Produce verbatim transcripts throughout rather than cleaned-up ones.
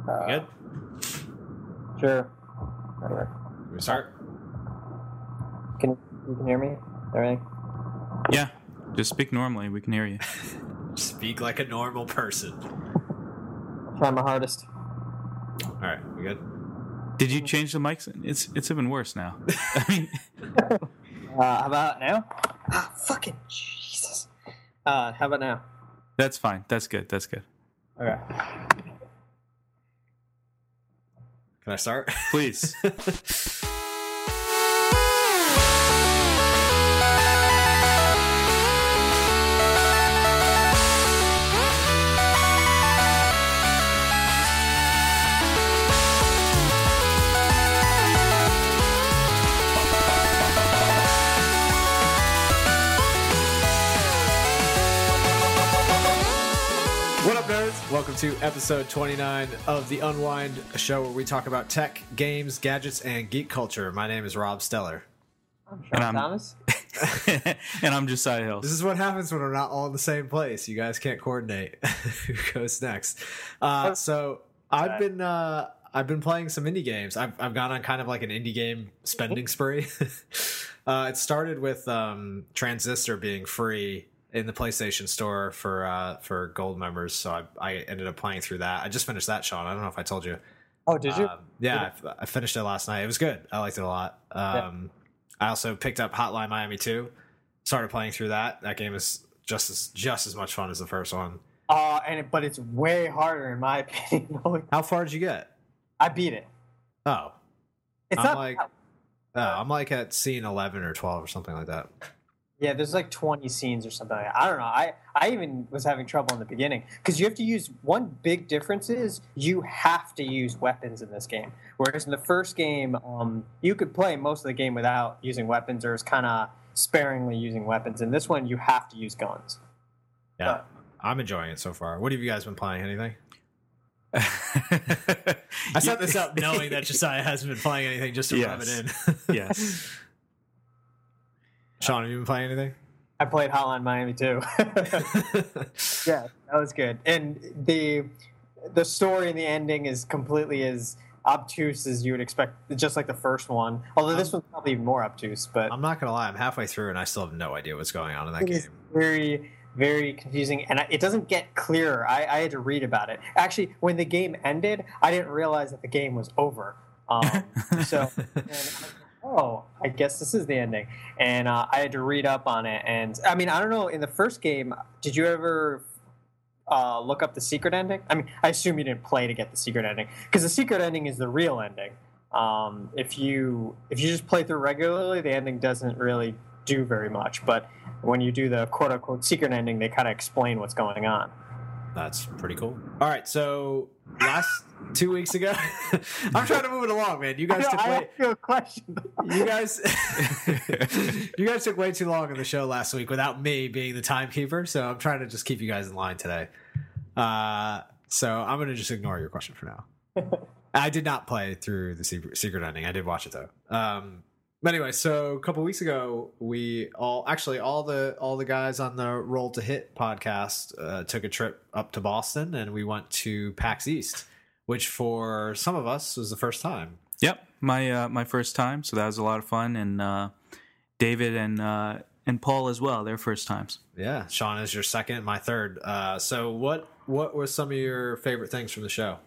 Uh, Good? Sure. Whatever. We start? Can you can hear me? Everything? Yeah, just speak normally. We can hear you. Speak like a normal person. Try my hardest. All right, we good? Did you change the mics? It's it's even worse now. I mean, Uh, how about now? Ah, fucking Jesus. Uh, how about now? that's fine. That's good. That's good. Okay. Can I start? Please. What up, nerds? Welcome to episode twenty-nine of The Unwind, a show where we talk about tech, games, gadgets, and geek culture. My name is Rob Steller. I'm Sean And I'm- Thomas. And I'm Josiah Hills. This is what happens when we're not all in the same place. You guys can't coordinate who goes next. Uh, so I've been uh, I've been playing some indie games. I've I've gone on kind of like an indie game spending spree. uh, it started with um, Transistor being free in the PlayStation Store for uh, for gold members. So I I ended up playing through that. I just finished that, Sean. I don't know if I told you. Oh, did you? Um, yeah, I, I finished it last night. It was good. I liked it a lot. Um, I also picked up Hotline Miami two. Started playing through that. That game is just as just as much fun as the first one. Uh, and it, but it's way harder in my opinion. How far did you get? I beat it. Oh, It's I'm not like, oh, I'm like at scene eleven or twelve or something like that. Yeah, there's like twenty scenes or something. Like that. I don't know. I, I even was having trouble in the beginning because you have to use one big difference is you have to use weapons in this game. Whereas in the first game, um, you could play most of the game without using weapons or is kind of sparingly using weapons. In this one, you have to use guns. Yeah, But- I'm enjoying it so far. What have you guys been playing? Anything? I I set this up knowing that Josiah hasn't been playing anything just to rub Yes. it in. Yes. Sean, have you been playing anything? I played Hotline Miami too. Yeah, that was good. And the the story and the ending is completely as obtuse as you would expect, just like the first one. Although this one's probably even more obtuse, but I'm not gonna lie. I'm halfway through and I still have no idea what's going on in that it game. is very, very confusing, and I- it doesn't get clearer. I, I had to read about it. Actually, when the game ended, I didn't realize that the game was over. Um, so, and I was like, oh, I guess this is the ending. And uh, I had to read up on it. And I mean, I don't know. In the first game, did you ever uh, look up the secret ending? I mean, I assume you didn't play to get the secret ending because the secret ending is the real ending. Um, if you if you just play through regularly, the ending doesn't really do very much. But when you do the quote unquote secret ending, they kind of explain what's going on. That's pretty cool. All right, so last two weeks ago, I'm trying to move it along, man. You guys I, took I way, asked you a question. you guys, you guys took way too long in the show last week without me being the timekeeper. So I'm trying to just keep you guys in line today. Uh, so I'm gonna just ignore your question for now. I did not play through the secret, secret ending. I did watch it though. Um, But anyway, so a couple weeks ago, we all actually all the all the guys on the Roll to Hit podcast uh, took a trip up to Boston, and we went to PAX East, which for some of us was the first time. Yep. My uh, my first time, so that was a lot of fun, and uh, David and uh, and Paul as well, their first times. Yeah, Sean is your second, my third. Uh, so what what were some of your favorite things from the show?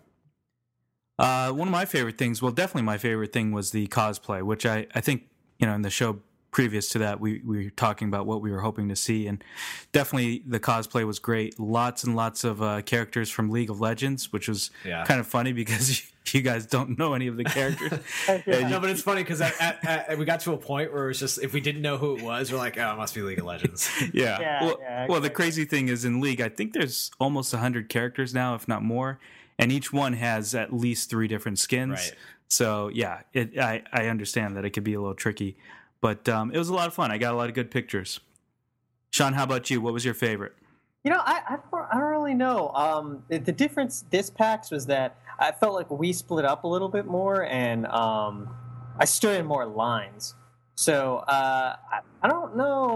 Uh, one of my favorite things, well, definitely my favorite thing was the cosplay, which I, I think, you know, in the show previous to that, we, we were talking about what we were hoping to see. And definitely the cosplay was great. Lots and lots of uh, characters from League of Legends, which was Yeah. kind of funny because you guys don't know any of the characters. Yeah. No, but it's funny because we got to a point where it was just if we didn't know who it was, we're like, oh, it must be League of Legends. Yeah. Yeah, well, yeah, well, the exactly. crazy thing is in League, I think there's almost one hundred characters now, if not more. And each one has at least three different skins. Right. So, yeah, it, I, I understand that it could be a little tricky. But um, it was a lot of fun. I got a lot of good pictures. Sean, how about you? What was your favorite? You know, I, I, don't, I don't really know. Um, the, the difference this PAX was that I felt like we split up a little bit more, and um, I stood in more lines. So uh, I, I don't know.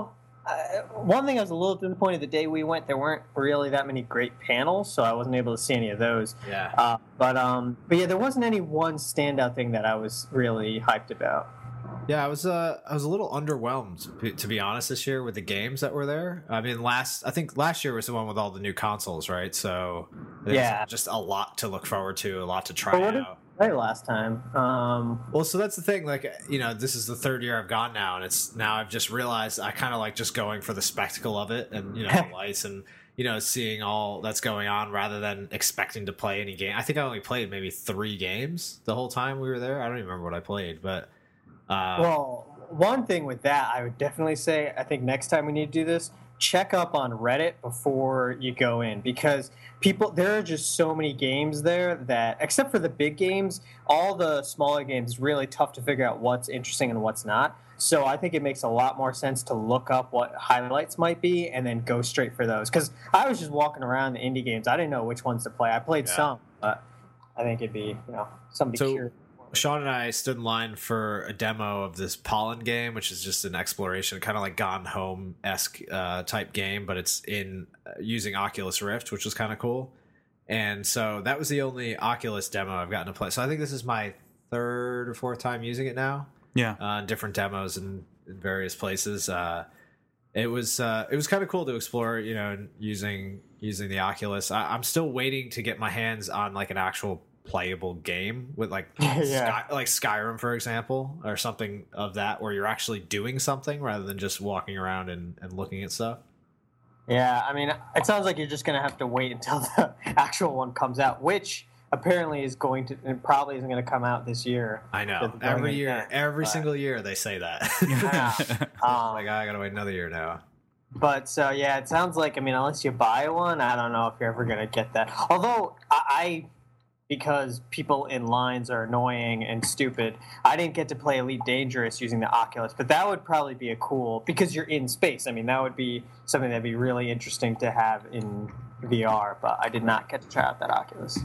Uh, one thing I was a little disappointed the day we went, there weren't really that many great panels, so I wasn't able to see any of those. Yeah. Uh, but um, but yeah, there wasn't any one standout thing that I was really hyped about. Yeah, I was uh I was a little underwhelmed to be honest this year with the games that were there. I mean, last I think last year was the one with all the new consoles, right? So there's Yeah. just a lot to look forward to, a lot to try But what did out. I play last time? Um, Well, so that's the thing. Like, you know, this is the third year I've gone now, and it's now I've just realized I kind of like just going for the spectacle of it, and you know, the lights, and you know, seeing all that's going on rather than expecting to play any game. I think I only played maybe three games the whole time we were there. I don't even remember what I played, but uh, well, one thing with that, I would definitely say, I think next time we need to do this, check up on Reddit before you go in, because people, there are just so many games there that, except for the big games, all the smaller games, it's really tough to figure out what's interesting and what's not. So I think it makes a lot more sense to look up what highlights might be and then go straight for those. Because I was just walking around the indie games. I didn't know which ones to play. I played Yeah. some, but I think it'd be, you know, somebody So- curious. Sean and I stood in line for a demo of this Pollen game, which is just an exploration, kind of like Gone Home esque uh, type game, but it's in uh, using Oculus Rift, which was kind of cool. And so that was the only Oculus demo I've gotten to play. So I think this is my third or fourth time using it now. Yeah. Uh, different demos in, in various places. Uh, it was uh, it was kind of cool to explore, you know, using using the Oculus. I, I'm still waiting to get my hands on like an actual playable game with like Yeah. Sky, like Skyrim, for example, or something of that, where you're actually doing something rather than just walking around and, and looking at stuff. Yeah, I mean, it sounds like you're just going to have to wait until the actual one comes out, which apparently is going to, and probably isn't going to come out this year. I know. With the Every going year, in, every but- single year they say that. Yeah. Um, Like, I gotta wait another year now. But so yeah, it sounds like, I mean, unless you buy one, I don't know if you're ever gonna get that. Although I, I because people in lines are annoying and stupid, I didn't get to play Elite Dangerous using the Oculus, but that would probably be a cool, because you're in space. I mean, that would be something that'd be really interesting to have in V R. But I did not get to try out that Oculus.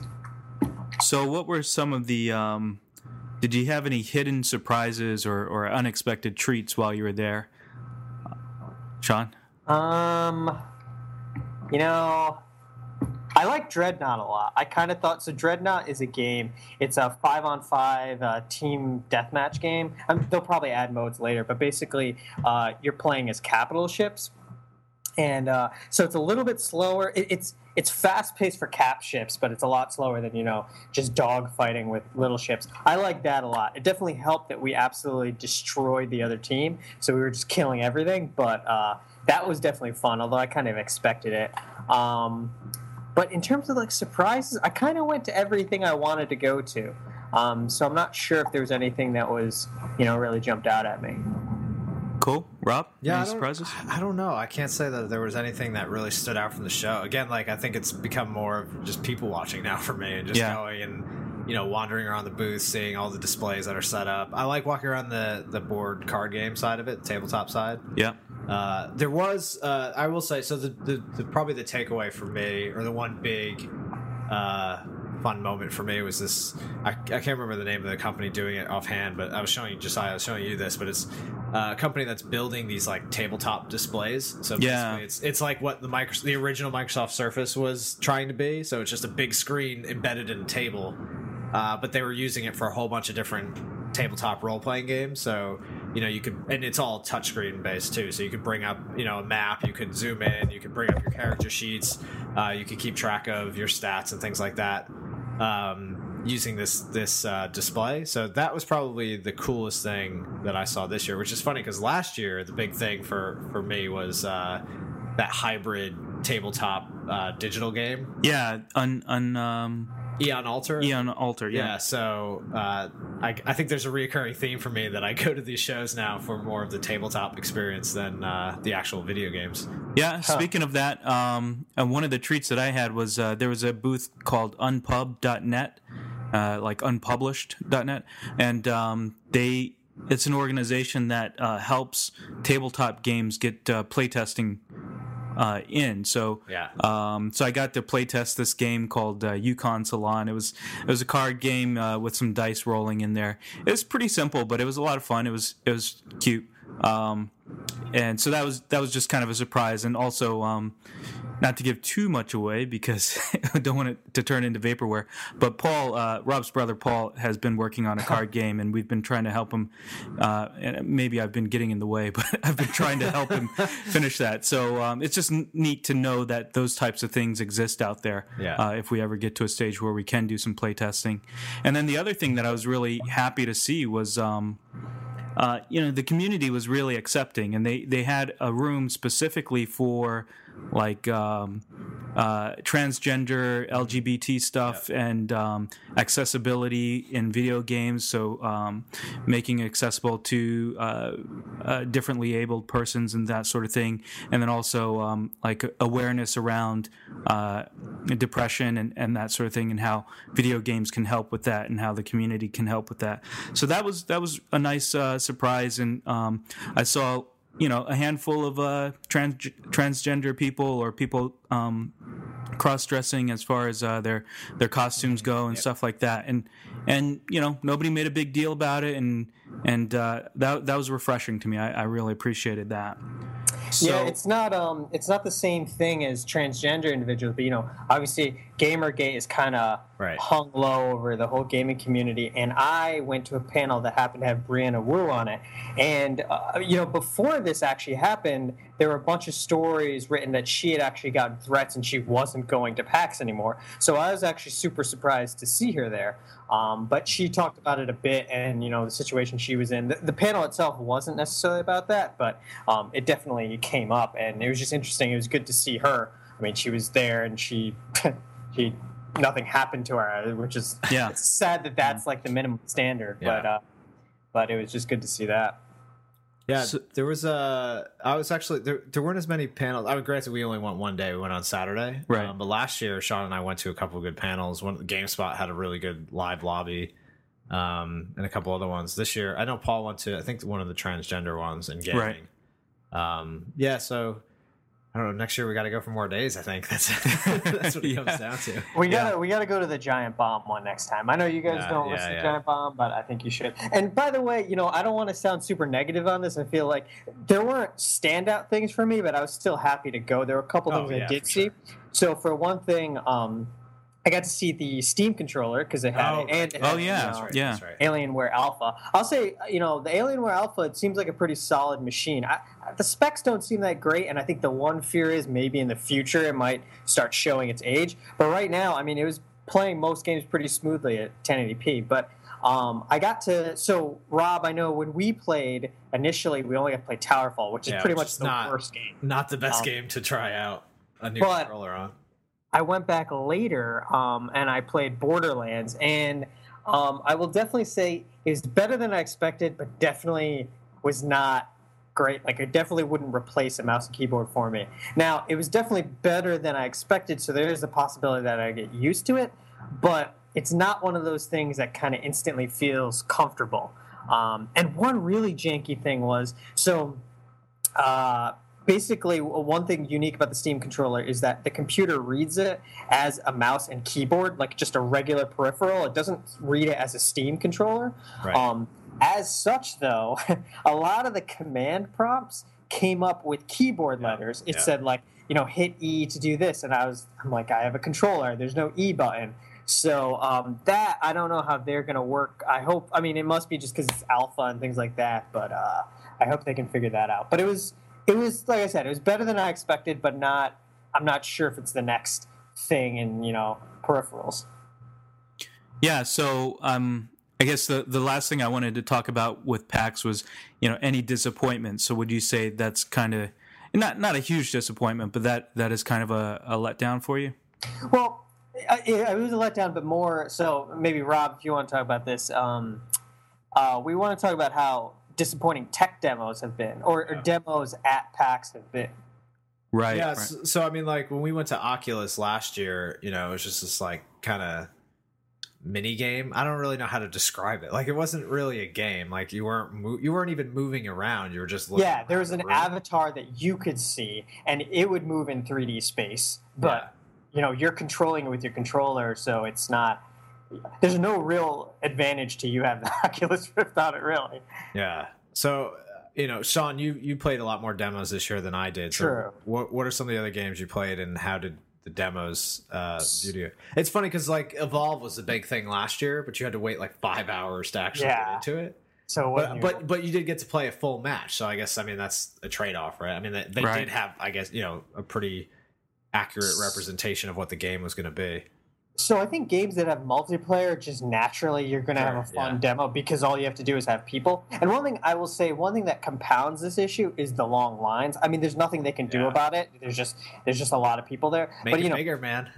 So, what were some of the? Um, did you have any hidden surprises or, or unexpected treats while you were there, Sean? Um, you know, I like Dreadnought a lot. I kind of thought, so Dreadnought is a game. It's a five-on-five uh, team deathmatch game. Um, they'll probably add modes later, but basically uh, you're playing as capital ships. And uh, so it's a little bit slower. It, it's it's fast-paced for cap ships, but it's a lot slower than, you know, just dogfighting with little ships. I like that a lot. It definitely helped that we absolutely destroyed the other team, so we were just killing everything, but uh, that was definitely fun, although I kind of expected it. Um, but in terms of, like, surprises, I kind of went to everything I wanted to go to. Um, so I'm not sure if there was anything that was, you know, really jumped out at me. Cool, Rob. Yeah, any I don't- surprises? I don't know. I can't say that there was anything that really stood out from the show. Again, like I think it's become more of just people watching now for me, and just Yeah. going and you know wandering around the booth, seeing all the displays that are set up. I like walking around the the board card game side of it, tabletop side. Yeah. Uh, there was, uh, I will say, so the, the, the probably the takeaway for me, or the one big uh, fun moment for me was this. I, I can't remember the name of the company doing it offhand, but I was showing Josiah, I was showing you this, but it's uh, a company that's building these like tabletop displays. So Yeah. basically, it's it's like what the micro, the original Microsoft Surface was trying to be. So it's just a big screen embedded in a table, uh, but they were using it for a whole bunch of different tabletop role playing games. So you know you could, and it's all touchscreen based too. So you could bring up you know a map, you could zoom in, you could bring up your character sheets, uh, you could keep track of your stats and things like that. Um, using this this uh, display, so that was probably the coolest thing that I saw this year. Which is funny because last year the big thing for for me was uh, that hybrid tabletop uh, digital game, Yeah. Un, un, um, Eon Alter. Eon Alter. Yeah, Yeah. so uh, I, I think there's a reoccurring theme for me that I go to these shows now for more of the tabletop experience than uh, the actual video games. Yeah, speaking of that, um, and one of the treats that I had was uh, there was a booth called unpub dot net, uh, like unpublished dot net, and um, they it's an organization that uh, helps tabletop games get uh, playtesting uh, in. So Yeah. um, so I got to playtest this game called uh, Yukon Salon. It was it was a card game uh, with some dice rolling in there. It was pretty simple, but it was a lot of fun. It was it was cute. Um, and so that was that was just kind of a surprise, and also um, not to give too much away because I don't want it to turn into vaporware. But Paul, uh, Rob's brother Paul, has been working on a card game, and we've been trying to help him. Uh, and maybe I've been getting in the way, but I've been trying to help him finish that. So um, it's just neat to know that those types of things exist out there. Yeah. Uh, if we ever get to a stage where we can do some play testing, and then the other thing that I was really happy to see was. Um, Uh, you know, the community was really accepting, and they, they had a room specifically for like um, uh, transgender L G B T stuff, yep. and um, accessibility in video games. So um, making it accessible to uh, uh, differently abled persons and that sort of thing, and then also um, like awareness around uh, depression and, and that sort of thing, and how video games can help with that, and how the community can help with that. So that was that was a nice uh, surprise, and um, I saw. You know, a handful of uh, trans transgender people or people um, cross-dressing as far as uh, their their costumes go and yep. stuff like that, and and you know nobody made a big deal about it, and and uh, that that was refreshing to me. I, I really appreciated that. So, yeah, it's not um, it's not the same thing as transgender individuals, but you know, obviously, Gamergate is kind of right. hung low over the whole gaming community. And I went to a panel that happened to have Brianna Wu on it, and uh, you know, before this actually happened, there were a bunch of stories written that she had actually gotten threats and she wasn't going to PAX anymore. So I was actually super surprised to see her there. Um, but she talked about it a bit, and you know the situation she was in. The, the panel itself wasn't necessarily about that, but um, it definitely came up, and it was just interesting. It was good to see her. I mean, she was there, and she, she, nothing happened to her, which is yeah. It's sad that that's like the minimum standard. Yeah. But uh, but it was just good to see that. Yeah, so, there was a. I was actually there. There weren't as many panels. I mean, granted, we only went one day. We went on Saturday, right? Um, but last year, Sean and I went to a couple of good panels. One, GameSpot had a really good live lobby, um, and a couple other ones. This year, I know Paul went to. I think one of the transgender ones in gaming. Right. Um, yeah, so I don't know. Next year we got to go for more days. I think that's that's what it comes yeah. down to. We gotta yeah. we gotta go to the Giant Bomb one next time. I know you guys Yeah, don't yeah, listen yeah. to Giant Bomb, but I think you should. And by the way, you know I don't want to sound super negative on this. I feel like there weren't standout things for me, but I was still happy to go. There were a couple Oh, things yeah, I did for see. sure. So for one thing, um, I got to see the Steam controller because it had Oh, it, and it Oh, had, yeah. you know, That's right, Yeah. that's right. Alienware Alpha. I'll say, you know, the Alienware Alpha, it seems like a pretty solid machine. I, the specs don't seem that great, and I think the one fear is maybe in the future it might start showing its age. But right now, I mean, it was playing most games pretty smoothly at ten eighty p. But um, I got to, so Rob, I know when we played initially, we only got to play Towerfall, which is Yeah, pretty which much is the not- worst game. Not the best Um, game to try out a new but- controller on. I went back later um, and I played Borderlands, and um, I will definitely say it was better than I expected, but definitely was not great. Like, it definitely wouldn't replace a mouse and keyboard for me. Now, it was definitely better than I expected, so there is a possibility that I get used to it, but it's not one of those things that kind of instantly feels comfortable. Um, and one really janky thing was, so... Uh, Basically, one thing unique about the Steam controller is that the computer reads it as a mouse and keyboard, like just a regular peripheral. It doesn't read it as a Steam controller. Right. Um, as such, though, a lot of the command prompts came up with keyboard Yeah. letters. It Yeah. said, like, you know, hit E to do this. And I was, I'm like, I have a controller. There's no E button. So um, that, I don't know how they're going to work. I hope, I mean, it must be just because it's alpha and things like that, but uh, I hope they can figure that out. But it was... It was, like I said, it was better than I expected, but not. I'm not sure if it's the next thing in, you know, peripherals. Yeah, so um, I guess the, the last thing I wanted to talk about with PAX was, you know, any disappointment. So would you say that's kind of not not a huge disappointment, but that, that is kind of a, a letdown for you? Well, it, it was a letdown, but more so. Maybe Rob, if you want to talk about this, um, uh, we want to talk about how disappointing tech demos have been, or, or demos at PAX have been. Right. Yeah, right. so, so I mean, like when we went to Oculus last year, you know, it was just this like kind of mini game. I don't really know how to describe it. Like it wasn't really a game. Like you weren't mo- you weren't even moving around. You were just looking Yeah, there was around an the room. avatar that you could see, and it would move in three D space, but you know you're controlling it with your controller, so it's not. There's no real advantage to you having the Oculus Rift on it, really. Yeah. So you know, Sean, you you played a lot more demos this year than I did. So True. what what are some of the other games you played, and how did the demos uh do you? It's funny because like Evolve was the big thing last year, but you had to wait like five hours to actually Yeah. get into it. So But, when but but you did get to play a full match, so I guess I mean that's a trade off, right? I mean they, they Right. did have, I guess, you know, a pretty accurate representation of what the game was going to be. So I think games that have multiplayer, just naturally you're going to Sure, have a fun yeah. demo because all you have to do is have people. And one thing I will say, one thing that compounds this issue is the long lines. I mean, there's nothing they can do Yeah. about it. There's just there's just a lot of people there. Make but it you know, bigger, man.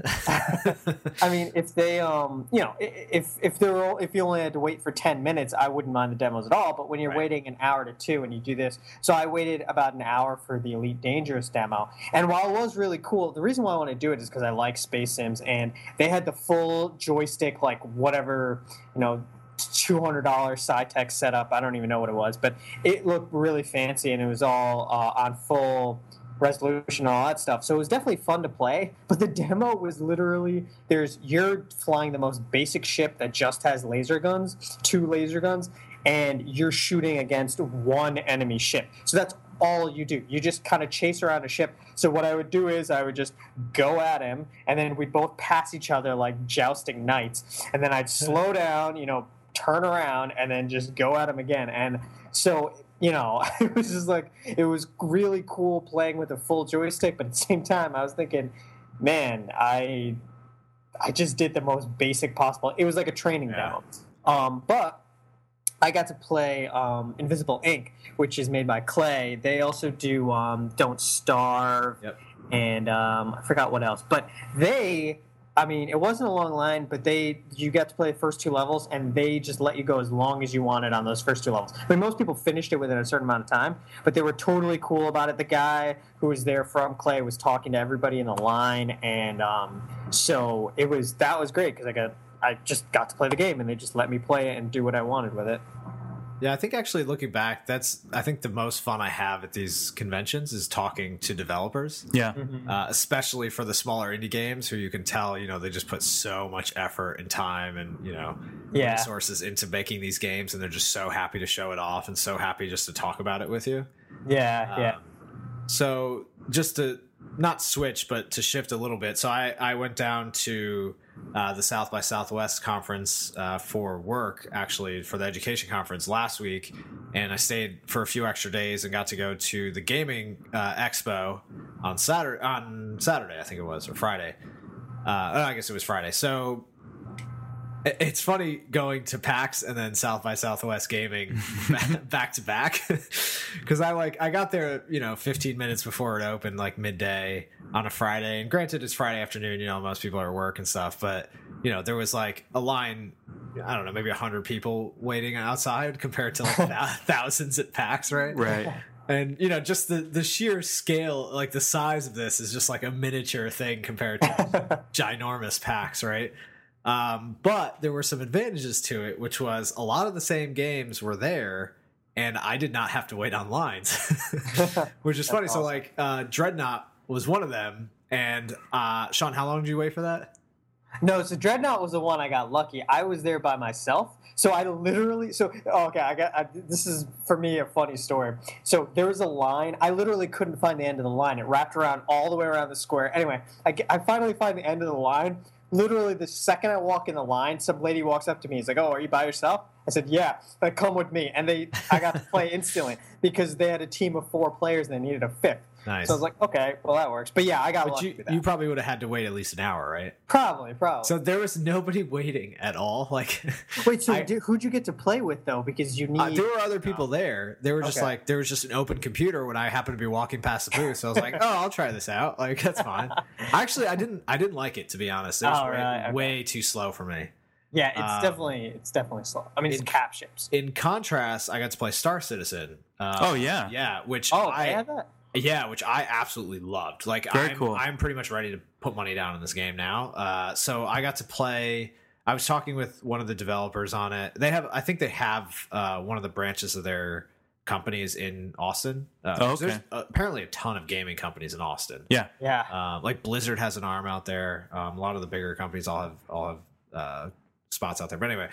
I mean, if they, um, you know, i- if if there were, if you only had to wait for ten minutes, I wouldn't mind the demos at all. But when you're Right. waiting an hour to two and you do this, so I waited about an hour for the Elite Dangerous demo. And while it was really cool, the reason why I want to do it is because I like Space Sims, and they had the full joystick, like whatever, you know, two hundred dollars Cytec setup. I don't even know what it was, but it looked really fancy, and it was all uh, on full resolution and all that stuff. So it was definitely fun to play. But the demo was literally there's you're flying the most basic ship that just has laser guns, two laser guns, and you're shooting against one enemy ship. So that's all you do. You just kind of chase around a ship. So what I would do is I would just go at him, and then we'd both pass each other like jousting knights. And then I'd slow down, you know, turn around, and then just go at him again. And so, you know, it was just like, it was really cool playing with a full joystick, but at the same time, I was thinking, man, I I just did the most basic possible. It was like a training Yeah. demo. Um, but I got to play um, Invisible Ink, which is made by Clay. They also do um, Don't Starve, Yep. and um, I forgot what else. But they, I mean, it wasn't a long line, but they, you got to play the first two levels, and they just let you go as long as you wanted on those first two levels. I mean, most people finished it within a certain amount of time, but they were totally cool about it. The guy who was there from Clay was talking to everybody in the line, and um, so it was that was great because I got. I just got to play the game, and they just let me play it and do what I wanted with it. Yeah, I think actually looking back, that's I think the most fun I have at these conventions is talking to developers, Yeah. uh, especially for the smaller indie games who you can tell, you know, they just put so much effort and time and, you know, Yeah. resources into making these games, and they're just so happy to show it off and so happy just to talk about it with you. Yeah, yeah. Um, so just to not switch, but to shift a little bit. So I, I went down to uh, the South by Southwest conference uh, for work, actually for the education conference last week. And I stayed for a few extra days and got to go to the gaming uh, expo on Saturday, on Saturday, I think it was, or Friday. Uh, oh, I guess it was Friday. So it- it's funny going to PAX and then South by Southwest gaming back to back, because I like I got there, you know, fifteen minutes before it opened, like midday on a Friday. And granted, it's Friday afternoon, you know, most people are at work and stuff, but you know, there was like a line, I don't know, maybe a hundred people waiting outside compared to like thou- thousands at PAX, right? Right. And you know, just the the sheer scale, like the size of this is just like a miniature thing compared to ginormous PAX, right? Um, but there were some advantages to it, which was a lot of the same games were there, and I did not have to wait on lines, which is funny. That's So awesome. like uh, Dreadnought was one of them, and uh, Sean, how long did you wait for that? No, so Dreadnought was the one I got lucky. I was there by myself. So I literally, so, oh, okay, I got, I, this is for me a funny story. So there was a line, I literally couldn't find the end of the line. It wrapped around all the way around the square. Anyway, I, get- I finally find the end of the line. Literally, the second I walk in the line, some lady walks up to me. He's like, "Oh, are you by yourself?" I said, "Yeah." Like, come with me, and they, I got to play instantly because they had a team of four players and they needed a fifth. Nice. So I was like, "Okay, well that works." But yeah, I got But lucky you, with that. you probably would have had to wait at least an hour, right? probably, probably. So there was nobody waiting at all. Like, Wait, so I- did, who'd you get to play with though? Because you need. Uh, there were other people there. They were just Okay. like there was just an open computer when I happened to be walking past the booth. So I was like, "Oh, I'll try this out. Like that's fine." Actually, I didn't. I didn't like it, to be honest. It was Oh, way, really? Okay. way too slow for me. yeah, it's um, definitely it's definitely slow. I mean, it's in- cap ships. In contrast, I got to play Star Citizen. Uh, Oh, yeah. yeah. Which Oh, I they had that. yeah, which I absolutely loved. Like Very I'm, cool. I'm pretty much ready to put money down in this game now. Uh, so I got to play. I was talking with one of the developers on it. They have, I think they have uh, one of the branches of their companies in Austin. Uh, Oh, okay. There's uh, apparently a ton of gaming companies in Austin. Yeah. Yeah. Uh, like Blizzard has an arm out there. Um, a lot of the bigger companies all have all have uh, spots out there. But anyway,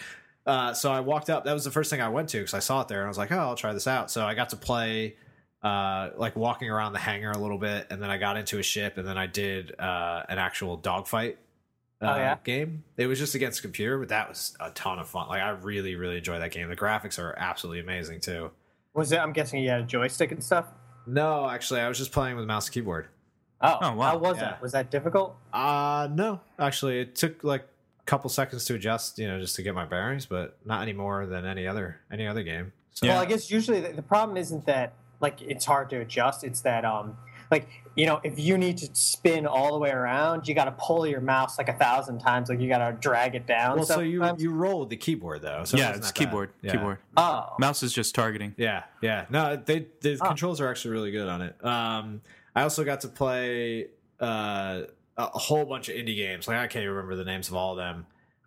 uh, so I walked up. That was the first thing I went to because I saw it there and I was like, oh, I'll try this out. So I got to play, uh, like walking around the hangar a little bit, and then I got into a ship, and then I did uh, an actual dogfight uh, Oh, yeah? game. It was just against a computer, but that was a ton of fun. Like I really, really enjoyed that game. The graphics are absolutely amazing too. Was it? I'm guessing you had a joystick and stuff. No, actually, I was just playing with mouse and keyboard. Oh, Oh, wow. How was Yeah. that? Was that difficult? Uh no, actually, it took like a couple seconds to adjust, you know, just to get my bearings, but not any more than any other any other game. So Yeah. Well, I guess usually the, the problem isn't that like it's hard to adjust. It's that um like you know if you need to spin all the way around, you got to pull your mouse like a thousand times. Like you got to drag it down. well, so you sometimes. you roll with the keyboard though. So it yeah, wasn't it's that bad. keyboard. Yeah. Keyboard. Oh. Mouse is just targeting. Yeah, yeah. No, they the Oh. controls are actually really good on it. Um, I also got to play uh, a whole bunch of indie games. Like I can't even remember the names of all of them.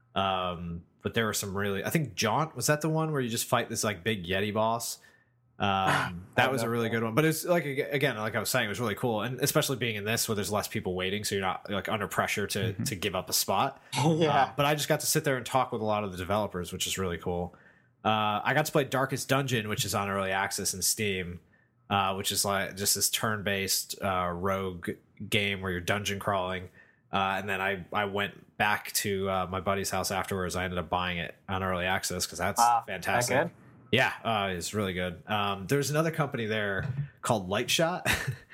Um, but there were some really. I think Jaunt was that the one where you just fight this like big Yeti boss. Um, that was a really good one. But it's like again, like I was saying, it was really cool, and especially being in this where there's less people waiting, so you're not like under pressure to Mm-hmm. to give up a spot. yeah. Uh, but I just got to sit there and talk with a lot of the developers, which is really cool. Uh, I got to play Darkest Dungeon, which is on early access in Steam, uh, which is like just this turn-based uh, rogue game where you're dungeon crawling. Uh, and then I, I went back to uh, my buddy's house afterwards. I ended up buying it on early access because that's Ah, fantastic. that good? Yeah, uh, it's really good. Um, there's another company there called Lightshot,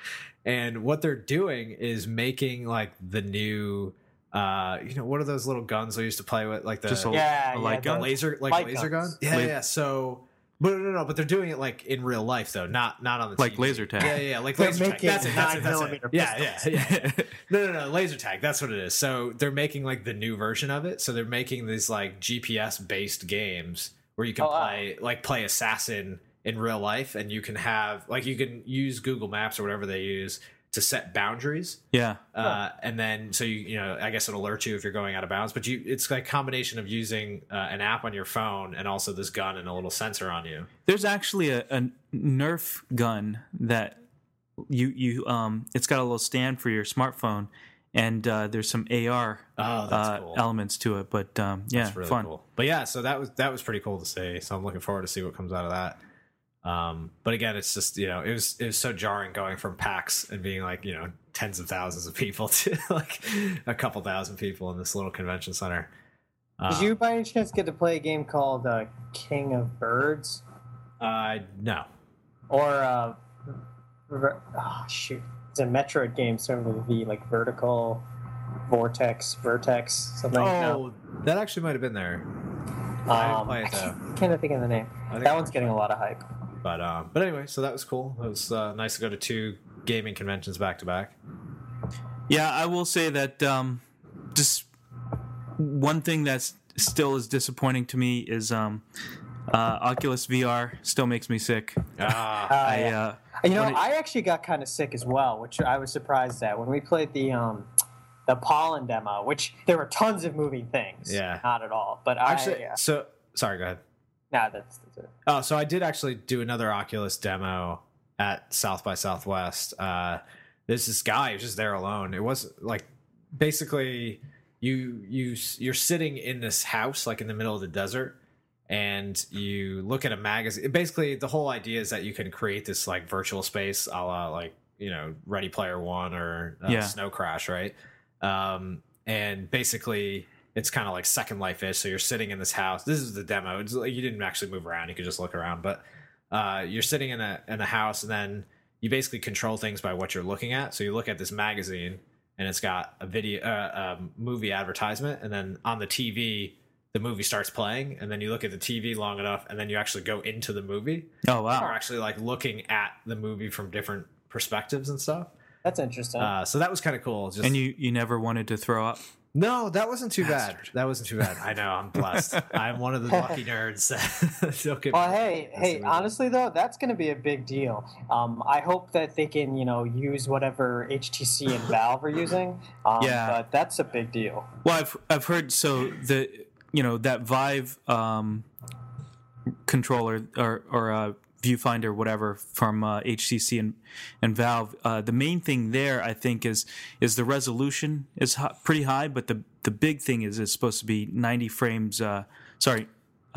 and what they're doing is making like the new, uh, you know, what are those little guns I used to play with, like the Just a- Yeah, a yeah, light the- gun? laser, like light laser gun. guns. Yeah, La- yeah. So, but no, no, no, but they're doing it like in real life though, not not on the Like T V. laser tag. Yeah, yeah, yeah, like They're laser tag. making That's it. That's it. nine That's it. millimeter Yeah, yeah, pistols. yeah. No, no, no, laser tag. That's what it is. So they're making like the new version of it. So they're making these like G P S based games where you can Oh, wow. play like play assassin in real life, and you can have like you can use Google Maps or whatever they use to set boundaries. Yeah. Uh, and then so you you know I guess it'll alert you if you're going out of bounds, but you it's like a combination of using uh, an app on your phone and also this gun and a little sensor on you. There's actually a, a Nerf gun that you you um it's got a little stand for your smartphone, and uh, there's some A R Oh, that's uh, cool. elements to it. But um, yeah, That's really fun. cool. But yeah, so that was that was pretty cool to see. So I'm looking forward to see what comes out of that. Um, but again, it's just you know it was it was so jarring going from PAX and being like you know tens of thousands of people to like a couple thousand people in this little convention center. Did Um, you by any chance get to play a game called uh, King of Birds Uh, no. or uh, ver- oh shoot, it's a Metroid game starting with a V, like Vertical, Vortex, Vertex, something. Oh, that actually might have been there. no. I didn't um, play it I though. can't, can't think of the name. I think That one's getting a lot of hype. But um, but anyway, so that was cool. It was uh, nice to go to two gaming conventions back to back. Yeah, I will say that um, just one thing that's still is disappointing to me is um, uh, Oculus V R still makes me sick. Ah, Uh, I yeah. uh, You know, when it- I actually got kind of sick as well, which I was surprised at when we played the um, the Pollen demo. Which there were tons of moving things. Yeah. not at all. But actually, I, uh, so sorry. Go ahead. nah, that's, that's it. Oh, so I did actually do another Oculus demo at South by Southwest. Uh, there's this guy who's just there alone. It was like basically you you you're sitting in this house like in the middle of the desert, and you look at a magazine. Basically, the whole idea is that you can create this like virtual space, a la like you know Ready Player One or uh, Yeah. Snow Crash, right? Um, and basically it's kind of like Second Life-ish. So you're sitting in this house. This is the demo. It's like you didn't actually move around. You could just look around, but uh, you're sitting in a in a house, and then you basically control things by what you're looking at. So you look at this magazine, and it's got a video, uh, um, movie advertisement, and then on the T V, the movie starts playing, and then you look at the T V long enough, and then you actually go into the movie. oh Or wow, actually like looking at the movie from different perspectives and stuff. That's interesting. Uh, so that was kind of cool. Just and you you never wanted to throw up. no, that wasn't too bad. Bastard. That wasn't too bad. I know. I'm blessed. I'm one of the lucky nerds. Don't get Well, me- hey, That's hey, amazing. honestly though, that's going to be a big deal. Um, I hope that they can, you know, use whatever H T C and Valve are using. Um, Yeah. but that's a big deal. Well, I've I've heard so the you know that Vive um, controller or or uh, viewfinder whatever from uh, H T C and and Valve. Uh, the main thing there, I think, is is the resolution is hi- pretty high, but the the big thing is it's supposed to be ninety frames. Uh, sorry, uh,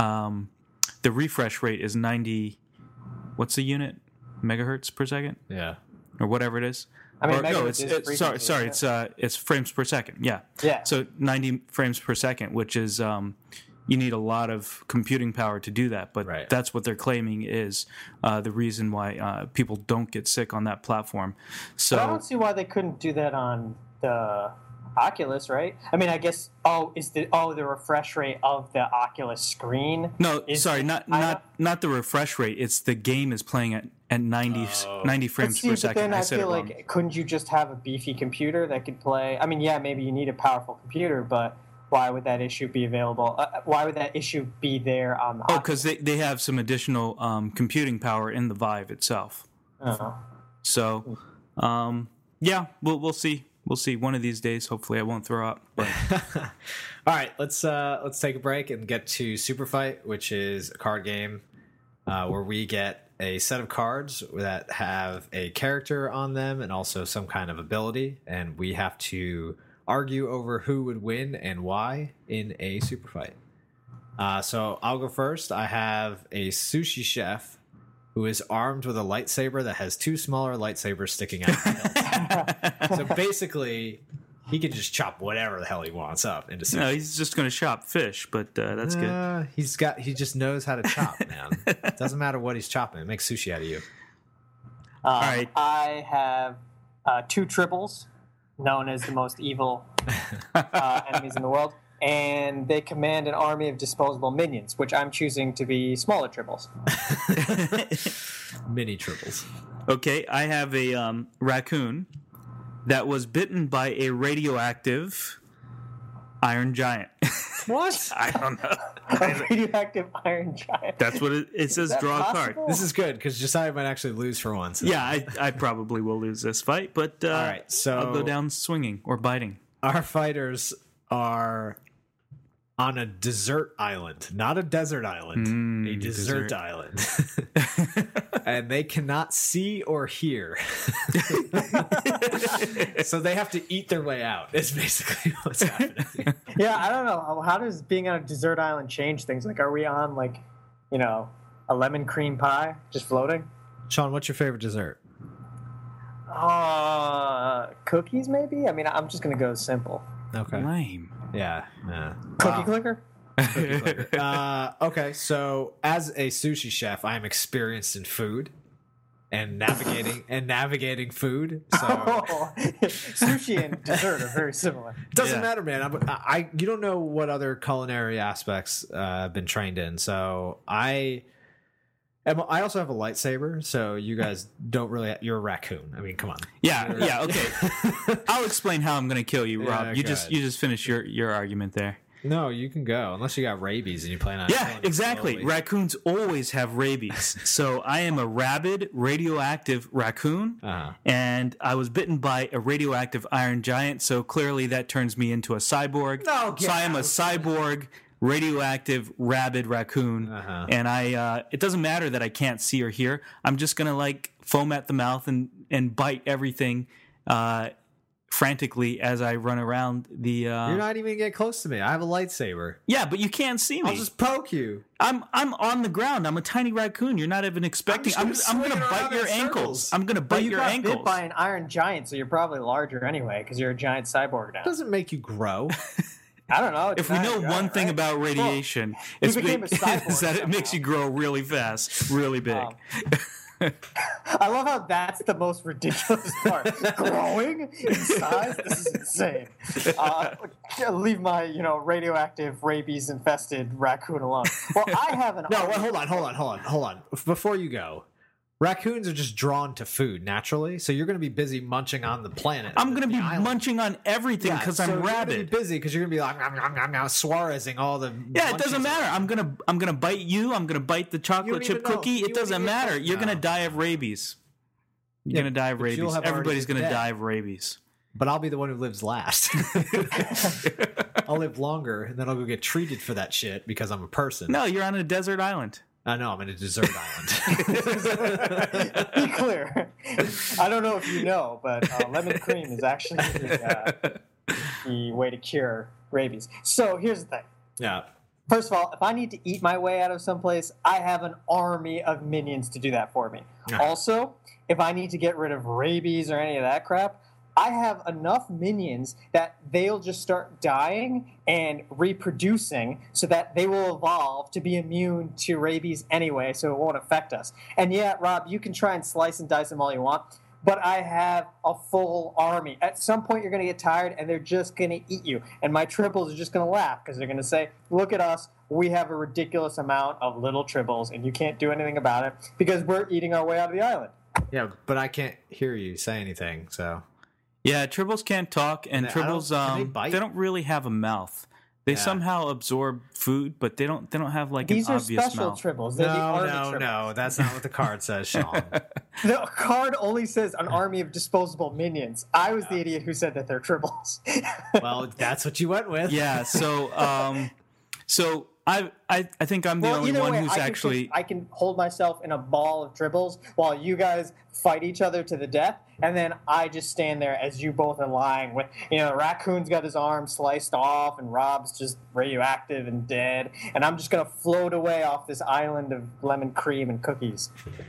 um, the refresh rate is ninety. What's the unit? Megahertz per second? Yeah. Or whatever it is. I mean, Or, no, megahertz it's, is it's sorry, frequency, sorry, isn't it's uh, it's frames per second. Yeah. Yeah. So ninety frames per second, which is um, you need a lot of computing power to do that. But Right. that's what they're claiming is uh, the reason why uh, people don't get sick on that platform. So But I don't see why they couldn't do that on the Oculus, right? I mean, I guess. Oh, is the oh the refresh rate of the Oculus screen? no, is sorry, not I not not the refresh rate. It's the game is playing at at ninety, Oh. ninety But frames see, per but second. then I I said it feel wrong. like couldn't you just have a beefy computer that could play? I mean, yeah, maybe you need a powerful computer, but why would that issue be available? Uh, why would that issue be there on the? Oh, because they, they have some additional um, computing power in the Vive itself. Oh. So, um, yeah, we'll we'll see. We'll see. One of these days, hopefully, I won't throw up. But All right, let's uh, let's take a break and get to Super Fight, which is a card game uh, where we get a set of cards that have a character on them and also some kind of ability, and we have to argue over who would win and why in a Super Fight. Uh, so I'll go first. I have a sushi chef who is armed with a lightsaber that has two smaller lightsabers sticking out. So basically, he can just chop whatever the hell he wants up into sushi. no, he's just going to chop fish. But uh, that's good. Uh, he's got. He just knows how to chop, man. It doesn't matter what he's chopping. It makes sushi out of you. Um, right. I have uh, two tribbles, known as the most evil uh, enemies in the world, and they command an army of disposable minions, which I'm choosing to be smaller tribbles. Mini triples. Okay, I have a um, raccoon that was bitten by a radioactive iron giant. What? I don't know. A radioactive iron giant. That's what it, it says. that Draw a card. possible? This is good because Josiah might actually lose for once. Yeah, I, I probably will lose this fight, but uh, All right, so- I'll go down swinging or biting. Our fighters are on a desert island, not a desert island, Mm, a desert, desert. island. And they cannot see or hear. So they have to eat their way out, is basically what's happening. Yeah, I don't know. How does being on a desert island change things? Like, are we on, like, you know, a lemon cream pie just floating? Sean, what's your favorite dessert? Uh, cookies, maybe? I mean, I'm just going to go simple. Okay. Lame. Yeah. yeah. Cookie Wow. clicker? uh, okay, so as a sushi chef, I am experienced in food and navigating and navigating food. So Oh, sushi and dessert are very similar. it doesn't Yeah. matter, man. I'm, I you don't know what other culinary aspects uh, I've been trained in. So I am. I also have a lightsaber. So you guys don't really. You're a raccoon. I mean, come on. Yeah, yeah, okay. I'll explain how I'm going to kill you, Yeah, Rob. You go just ahead. you just finish your, your argument there. No, you can go unless you got rabies and you plan on. Yeah, killing it exactly. slowly. Raccoons always have rabies. So I am a rabid, radioactive raccoon, Uh-huh. and I was bitten by a radioactive iron giant. So clearly that turns me into a cyborg. No, get so I am a out. cyborg, radioactive, rabid raccoon, Uh-huh. and I. Uh, it doesn't matter that I can't see or hear. I'm just gonna like foam at the mouth and and bite everything. Uh, frantically as I run around the uh You're not even gonna get close to me. I have a lightsaber. yeah, but you can't see me. I'll just poke you. I'm I'm on the ground. I'm a tiny raccoon. You're not even expecting. I'm just I'm, gonna I'm gonna swing it bite around your in ankles. circles. I'm gonna But bite you your got ankles. bit by an iron giant, so you're probably larger anyway because you're a giant cyborg now. Doesn't make you grow. I don't know. it's If we an know iron one giant, thing right? about radiation, he it's became big- a cyborg is that it makes somehow. you grow really fast, really big. Um, I love how that's the most ridiculous part. Growing in size? This is insane. Uh, leave my, you know, radioactive, rabies-infested raccoon alone. Well, I have an... No, wait, hold on, hold on, hold on, hold on. Before you go, raccoons are just drawn to food naturally, so you're going to be busy munching on the planet. I'm gonna the be island. munching on everything Yeah, because so I'm you're gonna rabid. be busy because you're going to be like nom, nom, nom, nom, Suarezing all the. Yeah, it doesn't munchies. matter. I'm gonna I'm gonna bite you. I'm gonna bite the chocolate don't chip even know. cookie. You It wouldn't doesn't even matter. know. You're gonna No. die of rabies. You're Yeah, gonna die of but you'll rabies. have already Everybody's been gonna dead. die of rabies. But I'll be the one who lives last. I'll live longer, and then I'll go get treated for that shit because I'm a person. No, you're on a desert island. I know I'm in a desert island. Be clear. I don't know if you know, but uh, lemon cream is actually the, uh, the way to cure rabies. So here's the thing. Yeah. First of all, if I need to eat my way out of someplace, I have an army of minions to do that for me. Yeah. Also, if I need to get rid of rabies or any of that crap, I have enough minions that they'll just start dying and reproducing so that they will evolve to be immune to rabies anyway, so it won't affect us. And yeah, Rob, you can try and slice and dice them all you want, but I have a full army. At some point, you're going to get tired, and they're just going to eat you. And my tribbles are just going to laugh because they're going to say, look at us. We have a ridiculous amount of little tribbles, and you can't do anything about it because we're eating our way out of the island. Yeah, but I can't hear you say anything, so... Yeah, tribbles can't talk, and And I don't- tribbles can they um bite? they don't really have a mouth. They Yeah. somehow absorb food, but they don't they don't have like These an are obvious special mouth. tribbles. They're the No, army no, tribbles. no. That's not what the card says, Sean. The card only says an army of disposable minions. I was the idiot who said that they're tribbles. Well, that's what you went with. Yeah, so um so I I I think I'm the well, only either one way, who's I can, actually I can hold myself in a ball of tribbles while you guys fight each other to the death, and then I just stand there as you both are lying. With you know, Raccoon's got his arm sliced off, and Rob's just radioactive and dead, and I'm just gonna float away off this island of lemon cream and cookies.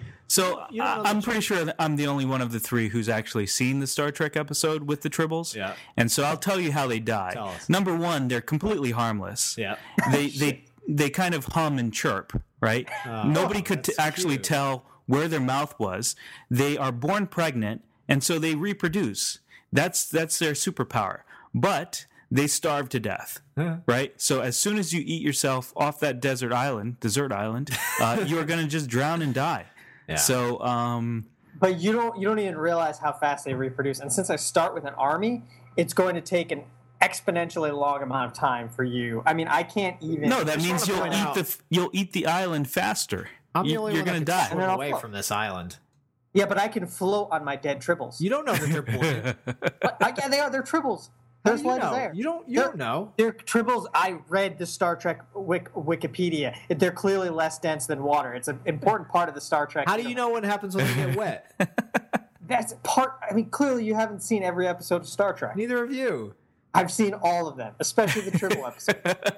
So You don't know I, the I'm pretty sure that I'm the only one of the three who's actually seen the Star Trek episode with the tribbles. Yeah. And so I'll tell you how they die. Tell us. Number one, they're completely harmless. Yeah. They they they kind of hum and chirp, right? Oh, Nobody could t- that's actually cute. tell where their mouth was. They are born pregnant, and so they reproduce. That's that's their superpower. But they starve to death, right? So as soon as you eat yourself off that desert island, desert island, uh, you are going to just drown and die. Yeah. So, um, But you don't you don't even realize how fast they reproduce. And since I start with an army, it's going to take an exponentially long amount of time for you. I mean, I can't even. no, that just means wanna you'll point eat out- the f- you'll eat the island faster. I'm the You- only you're one going to that can die. swim And then I'll away float. from this island. Yeah, but I can float on my dead tribbles. You don't know that they're blind. But, I, yeah, they are. They're tribbles. How There's do you light know? there. You don't. You They're- don't know. They're tribbles. I read the Star Trek Wik- Wikipedia. They're clearly less dense than water. It's an important part of the Star Trek. How do you know what happens when they get wet? That's part. I mean, clearly you haven't seen every episode of Star Trek. Neither of you. I've seen all of them, especially the tribble episode.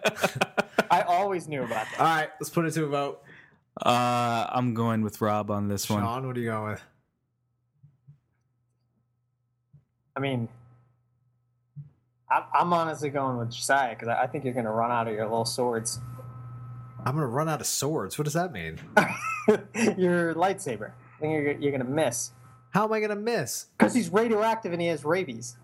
I always knew about that. All right, let's put it to a vote. Uh, I'm going with Rob on this one. Sean, what are you going with? I mean, I'm, I'm honestly going with Josiah because I I think you're going to run out of your little swords. I'm gonna run out of swords. What does that mean? Your lightsaber. I think you're, you're going to miss. How am I gonna miss? Because he's radioactive and he has rabies.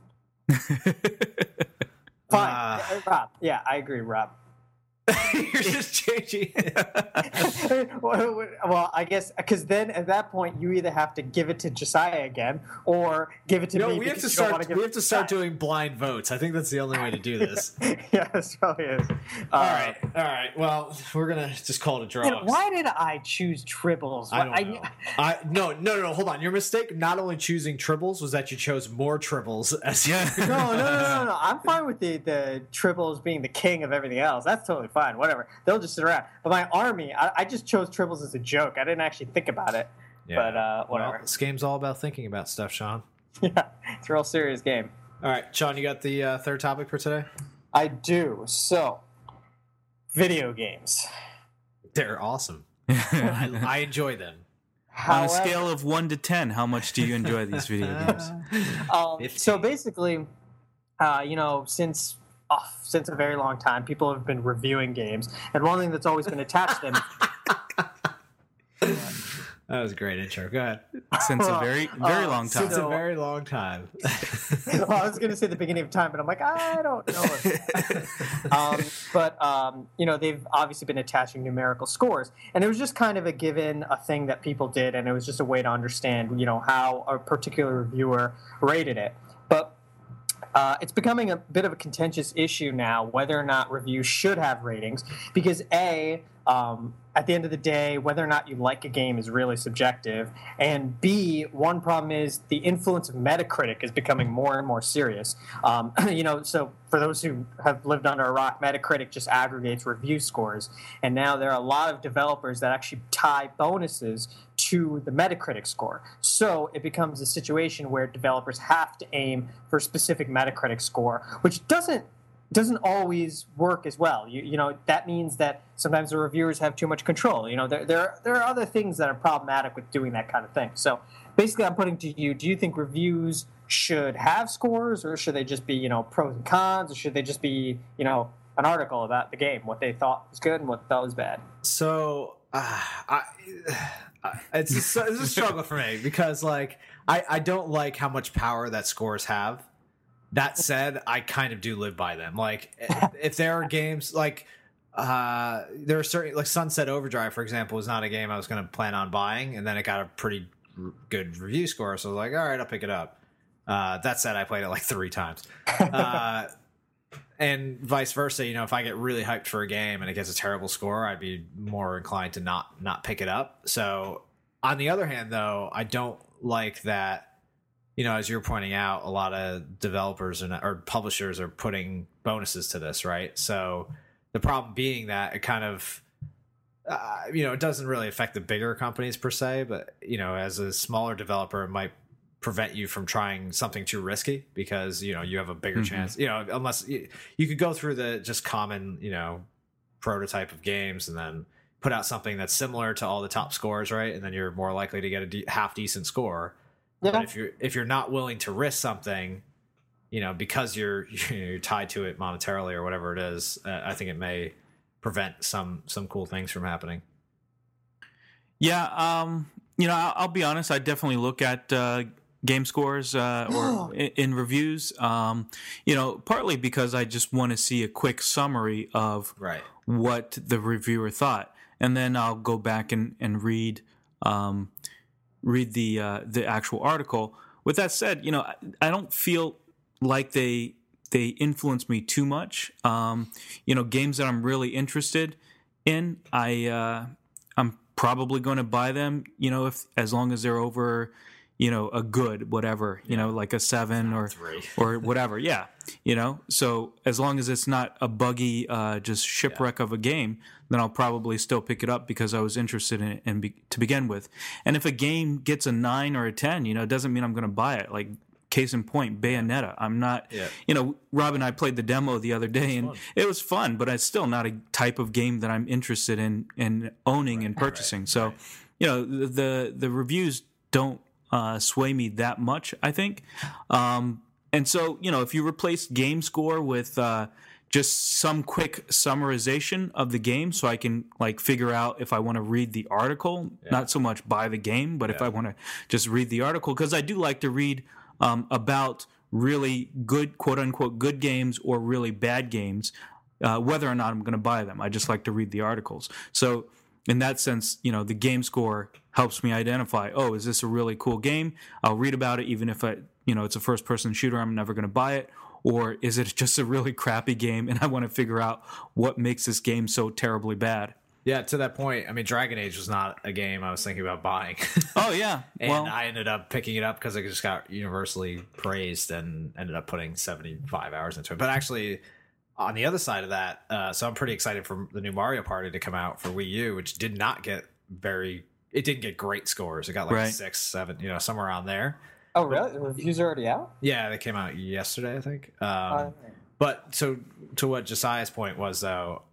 Fine. Ah. Uh, Rob. Yeah, I agree, Rob. You're just changing. well, well, I guess because then at that point you either have to give it to Josiah again or give it to No, me. we have because to you don't start. wanna give We it have to start Josiah. doing blind votes. I think that's the only way to do this. Yeah, this probably is. All right, all right. Well, we're gonna just call it a draw. Man, why did I choose tribbles? I don't know. I no no no no. Hold on. Your mistake, not only choosing tribbles, was that you chose more tribbles. As Yeah. No, no, no, no, no. I'm fine with the, the tribbles being the king of everything else. That's totally fine. Whatever. They'll just sit around. But my army, I, I just chose tribbles as a joke. I didn't actually think about it. But, uh, whatever. Well, this game's all about thinking about stuff, Sean. Yeah, it's a real serious game. All right, Sean, you got the uh, third topic for today. I do. So, video games. They're awesome. I, I enjoy them. On a However- scale of one to ten, how much do you enjoy these video games? Um, fifteen. so basically, uh, you know, since oh, since a very long time, people have been reviewing games, and one thing that's always been attached to them. That was a great intro. Go ahead. Since a very, very Uh, long time. Since So- a very long time. Well, I was going to say the beginning of time, but I'm like, I don't know. um, but um, you know, they've obviously been attaching numerical scores, and it was just kind of a given, a thing that people did, and it was just a way to understand, you know, how a particular reviewer rated it. But Uh, it's becoming a bit of a contentious issue now whether or not reviews should have ratings because A, um, at the end of the day, whether or not you like a game is really subjective, and B, one problem is the influence of Metacritic is becoming more and more serious. Um, you know, so for those who have lived under a rock, Metacritic just aggregates review scores, and now there are a lot of developers that actually tie bonuses to the Metacritic score. So it becomes a situation where developers have to aim for a specific Metacritic score, which doesn't doesn't always work as well. You, you know, that means that sometimes the reviewers have too much control. You know, there, there, there are other things that are problematic with doing that kind of thing. So basically I'm putting to you, do you think reviews should have scores, or should they just be, you know, pros and cons, or should they just be, you know, an article about the game, what they thought was good and what they thought was bad? So uh, I, uh, it's, a, it's a struggle for me because, like, I, I don't like how much power that scores have. That said, I kind of do live by them. Like, if there are games like uh, there are certain, like Sunset Overdrive, for example, was not a game I was going to plan on buying, and then it got a pretty good review score, so I was like, all right, I'll pick it up. Uh, that said, I played it like three times, uh, and vice versa. You know, if I get really hyped for a game and it gets a terrible score, I'd be more inclined to not not pick it up. So, on the other hand, though, I don't like that. You know, as you're pointing out, a lot of developers and or publishers are putting bonuses to this, right? So the problem being that it kind of, uh, you know, it doesn't really affect the bigger companies per se, but, you know, as a smaller developer, it might prevent you from trying something too risky because, you know, you have a bigger mm-hmm. chance, you know, unless you, you could go through the just common, you know, prototype of games and then put out something that's similar to all the top scores, right? And then you're more likely to get a de- half decent score. Yeah. But if you're if you're not willing to risk something, you know, because you're you're tied to it monetarily or whatever it is, uh, I think it may prevent some some cool things from happening. Yeah, um, you know, I'll, I'll be honest. I definitely look at uh, game scores uh, or in, in reviews. Um, you know, partly because I just want to see a quick summary of right. what the reviewer thought, and then I'll go back and and read. Um, read the uh, the actual article. With that said, you know, I, I don't feel like they they influence me too much. Um, you know, games that I'm really interested in, I uh, I'm probably going to buy them. You know, if as long as they're over, you know, a good whatever, you yeah. know, like a seven or three. or whatever. Yeah, you know. So as long as it's not a buggy, uh, just shipwreck yeah. of a game, then I'll probably still pick it up because I was interested in it and be, to begin with. And if a game gets a nine or a ten, you know, it doesn't mean I'm going to buy it. Like case in point, Bayonetta. I'm not, yeah. you know, Rob and I played the demo the other day, and fun. it was fun, but it's still not a type of game that I'm interested in in owning right. and purchasing. Right. So, right. you know, the, the the reviews don't uh, sway me that much, I think. Um, and so, you know, if you replace game score with uh, just some quick summarization of the game so I can like figure out if I want to read the article, yeah. not so much buy the game, but yeah. if I want to just read the article, because I do like to read um, about really good, quote unquote, good games or really bad games, uh, whether or not I'm going to buy them. I just like to read the articles. So in that sense, you know, the game score helps me identify, oh, is this a really cool game? I'll read about it, even if I, you know, it's a first person shooter, I'm never going to buy it. Or is it just a really crappy game and I want to figure out what makes this game so terribly bad? Yeah, to that point, I mean, Dragon Age was not a game I was thinking about buying. Oh, yeah. And well, I ended up picking it up because it just got universally praised and ended up putting seventy-five hours into it. But actually, on the other side of that, uh, so I'm pretty excited for the new Mario Party to come out for Wii U, which did not get very, it didn't get great scores. It got like right. six, seven, you know, somewhere around there. Oh, really? The reviews are already out? Yeah, they came out yesterday, I think. Um, uh, but so to what Josiah's point was, though,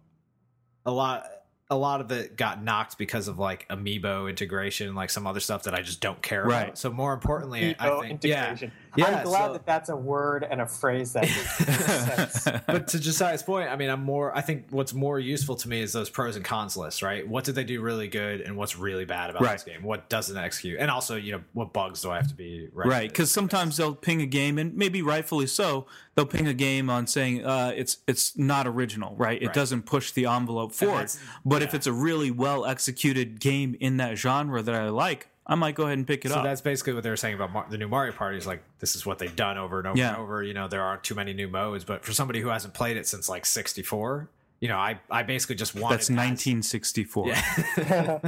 a lot a lot of it got knocked because of like amiibo integration, like some other stuff that I just don't care right. about. So more importantly, amiibo I think integration. Yeah, I'm yeah, glad so, that that's a word and a phrase that makes sense. But to Josiah's point, I mean, I'm more. I think what's more useful to me is those pros and cons lists, right? What did they do really good, and what's really bad about right. this game? What doesn't execute, and also, you know, what bugs do I have to be ready right? Because sometimes they'll ping a game, and maybe rightfully so, they'll ping a game on saying uh, it's it's not original, right? It right. doesn't push the envelope forward. But yeah. if it's a really well executed game in that genre that I like, I might go ahead and pick it so up. So that's basically what they were saying about Mar- the new Mario Party is like, this is what they've done over and over yeah. and over. You know, there aren't too many new modes, but for somebody who hasn't played it since like sixty-four, you know, I, I basically just wanted... That's nineteen sixty-four. Yeah.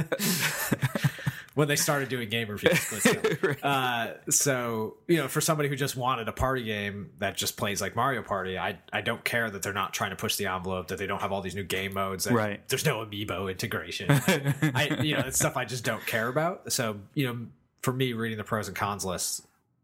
When they started doing game reviews. right. uh, so, you know, for somebody who just wanted a party game that just plays like Mario Party, I I don't care that they're not trying to push the envelope, that they don't have all these new game modes. That right. There's no amiibo integration. Like, I, you know, it's stuff I just don't care about. So, you know, for me, reading the pros and cons lists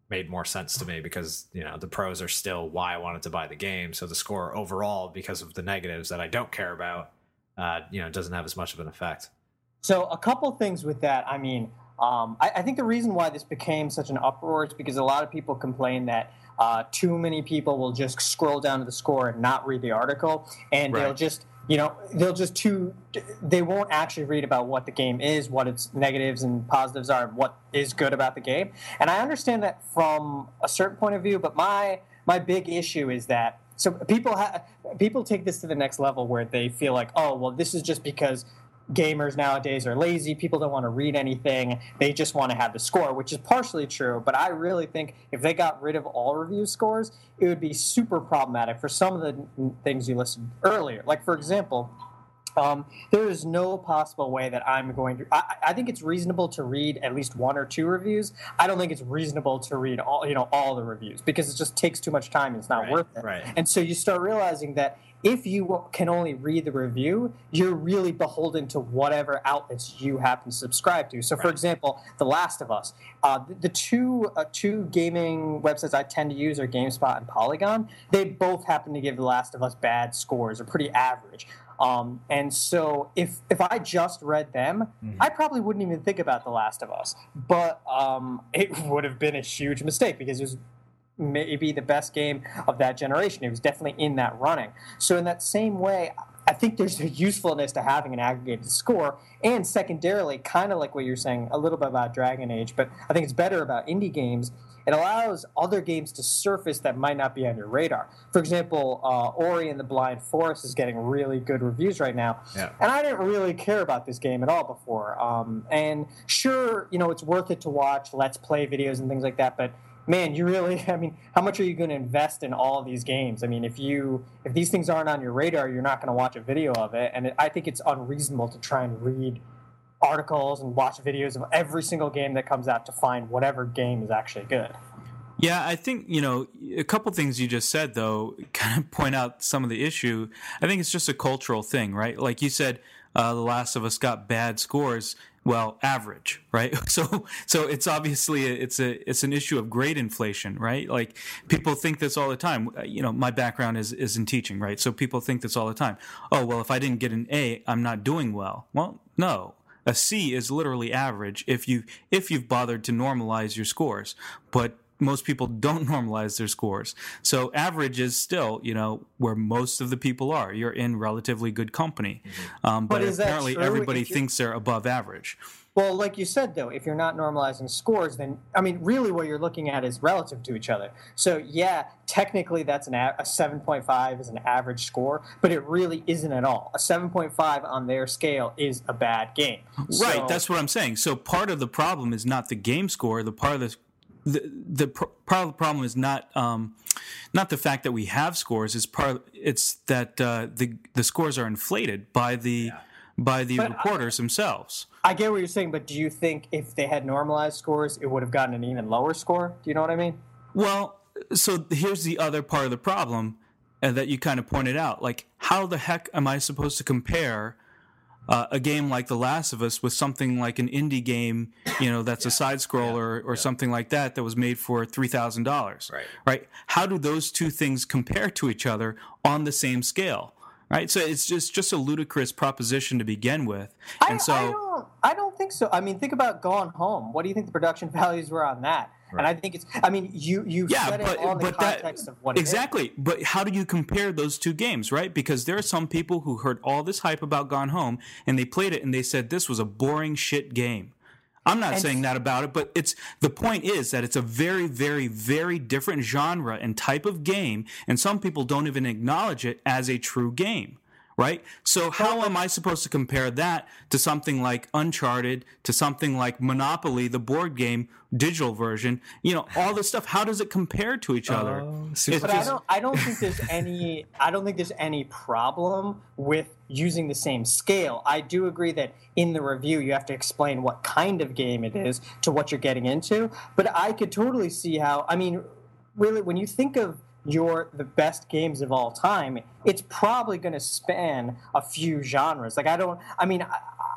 made more sense to me because, you know, the pros are still why I wanted to buy the game. So the score overall, because of the negatives that I don't care about, uh, you know, doesn't have as much of an effect. So a couple things with that. I mean, um, I, I think the reason why this became such an uproar is because a lot of people complain that uh, too many people will just scroll down to the score and not read the article, and Right. they'll just, you know, they'll just too, they won't actually read about what the game is, what its negatives and positives are, and what is good about the game. And I understand that from a certain point of view, but my my big issue is that so people ha- people take this to the next level where they feel like, oh, well, this is just because gamers nowadays are lazy. People don't want to read anything. They just want to have the score, which is partially true. But I really think if they got rid of all review scores, it would be super problematic for some of the things you listed earlier. Like, for example, um, there is no possible way that I'm going to... I, I think it's reasonable to read at least one or two reviews. I don't think it's reasonable to read all, you know, all the reviews because it just takes too much time and it's not Right, worth it. right. And so you start realizing that if you can only read the review, you're really beholden to whatever outlets you happen to subscribe to. So, for Right. example, The Last of Us. Uh, the, the two uh, two gaming websites I tend to use are GameSpot and Polygon. They both happen to give The Last of Us bad scores, or pretty average. Um, and so if if I just read them, Mm-hmm. I probably wouldn't even think about The Last of Us. But um, it would have been a huge mistake because it was maybe the best game of that generation. It was definitely in that running. So in that same way, I think there's a usefulness to having an aggregated score, and secondarily, kind of like what you're saying a little bit about Dragon Age, but I think it's better about indie games. It allows other games to surface that might not be on your radar. For example, uh, Ori and the Blind Forest is getting really good reviews right now. Yeah. And I didn't really care about this game at all before. Um, and sure, you know, it's worth it to watch Let's Play videos and things like that, but man, you really, I mean, how much are you going to invest in all these games? I mean, if you, if these things aren't on your radar, you're not going to watch a video of it. And it, I think it's unreasonable to try and read articles and watch videos of every single game that comes out to find whatever game is actually good. Yeah, I think, you know, a couple things you just said, though, kind of point out some of the issue. I think it's just a cultural thing, right? Like you said, uh, The Last of Us got bad scores. Well, average, right? So, so it's obviously a, it's a it's an issue of grade inflation, right? Like people think this all the time. You know, my background is is in teaching, right? So people think this all the time. Oh, well, if I didn't get an A, I'm not doing well. Well, no. A C is literally average if you if you've bothered to normalize your scores, but most people don't normalize their scores. So average is still, you know, where most of the people are. You're in relatively good company. Mm-hmm. Um, but But is that apparently true everybody if you're- thinks they're above average. Well, like you said, though, if you're not normalizing scores, then, I mean, really what you're looking at is relative to each other. So, yeah, technically that's an a, a seven point five is an average score, but it really isn't at all. A seven point five on their scale is a bad game. Right, So- that's what I'm saying. So part of the problem is not the game score. The part of the the, the pr- part of the problem is not um, not the fact that we have scores. It's part. It's that uh, the the scores are inflated by the Yeah. by the But I- reporters themselves. I get what you're saying, but do you think if they had normalized scores, it would have gotten an even lower score? Do you know what I mean? Well, so here's the other part of the problem uh, that you kind of pointed out. Like, how the heck am I supposed to compare uh, a game like The Last of Us with something like an indie game, you know, that's a side scroller or something like that that was made for three thousand dollars? Right. Right. How do those two things compare to each other on the same scale? Right. So it's just just a ludicrous proposition to begin with. I, And so I don't. I don't think so. I mean, think about Gone Home. What do you think the production values were on that? And I think it's. I mean, you you yeah, said but it on the but context that of what it is. exactly. But how do you compare those two games, right? Because there are some people who heard all this hype about Gone Home and they played it and they said this was a boring shit game. I'm not And- saying that about it, but it's the point is that it's a very, very, very different genre and type of game, and some people don't even acknowledge it as a true game. Right? So how am I supposed to compare that to something like Uncharted, to something like Monopoly, the board game, digital version? You know, all this stuff. How does it compare to each other? Oh, It's super But I just- don't. I don't think there's any. I don't think there's any problem with using the same scale. I do agree that in the review you have to explain what kind of game it is to what you're getting into. But I could totally see how. I mean, really, when you think of your the best games of all time, it's probably going to span a few genres. Like I don't. I mean, I, I,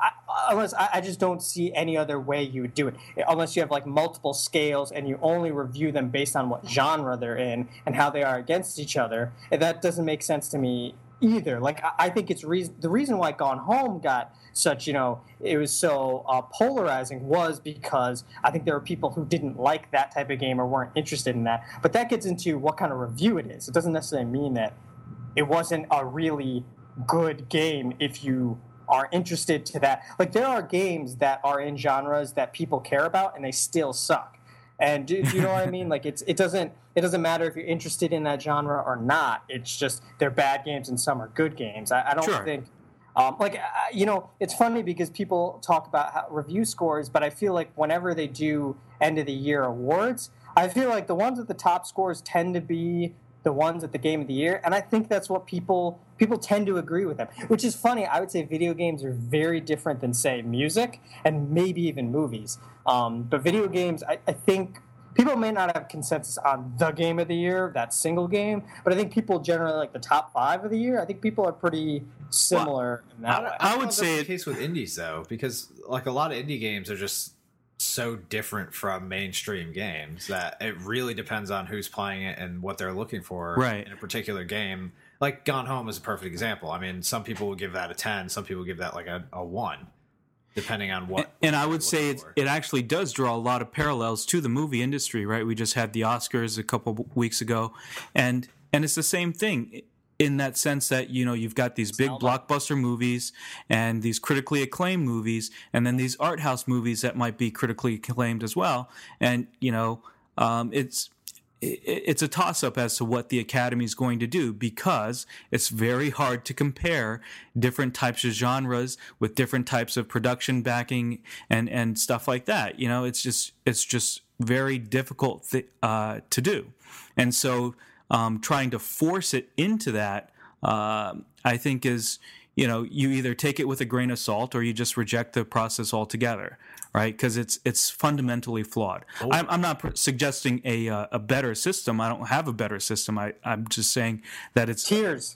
unless I, I just don't see any other way you would do it. Unless you have like multiple scales and you only review them based on what genre they're in and how they are against each other. And that doesn't make sense to me either. Like I, I think it's reason the reason why Gone Home got such, you know, it was so uh, polarizing was because I think there were people who didn't like that type of game or weren't interested in that. But that gets into what kind of review it is. It doesn't necessarily mean that it wasn't a really good game if you are interested to that. Like there are games that are in genres that people care about and they still suck. And do, do you know what I mean? Like it's it doesn't it doesn't matter if you're interested in that genre or not. It's just they're bad games and some are good games. I, I don't Sure. think um, like uh, you know it's funny because people talk about how, review scores, but I feel like whenever they do end of the year awards, I feel like the ones with the top scores tend to be the ones at the game of the year, and I think that's what people people tend to agree with them, which is funny. I would say video games are very different than, say, music and maybe even movies. Um, but video games, I, I think people may not have consensus on the game of the year, that single game, but I think people generally like the top five of the year. I think people are pretty similar well, in that I, way. I, I would that's say the case with indies though, because like a lot of indie games are just so different from mainstream games that it really depends on who's playing it and what they're looking for right. in a particular game. Like Gone Home is a perfect example. I mean, some people will give that a ten, some people give that like a, a one, depending on what. And, and I would say it, for. it actually does draw a lot of parallels to the movie industry, right? We just had the Oscars a couple weeks ago, and and it's the same thing. In that sense that, you know, you've got these big blockbuster movies and these critically acclaimed movies and then these art house movies that might be critically acclaimed as well. And, you know, um, it's it's a toss-up as to what the Academy is going to do because it's very hard to compare different types of genres with different types of production backing and, and stuff like that. You know, it's just it's just very difficult th- uh, to do. And so Um, trying to force it into that, uh, I think is, you know, you either take it with a grain of salt or you just reject the process altogether, right? Because it's it's fundamentally flawed. Oh. I'm, I'm not pr- suggesting a uh, a better system. I don't have a better system. I, I'm just saying that it's Tears.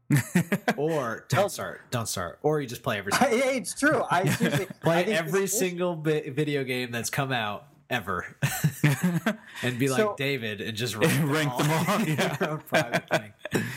Or don't start, don't start, or you just play every Yeah, it's true. I seriously play I think every it's- single bi- video game that's come out ever, and be like So- David and just rank, rank them all. Yeah. Your own private thing.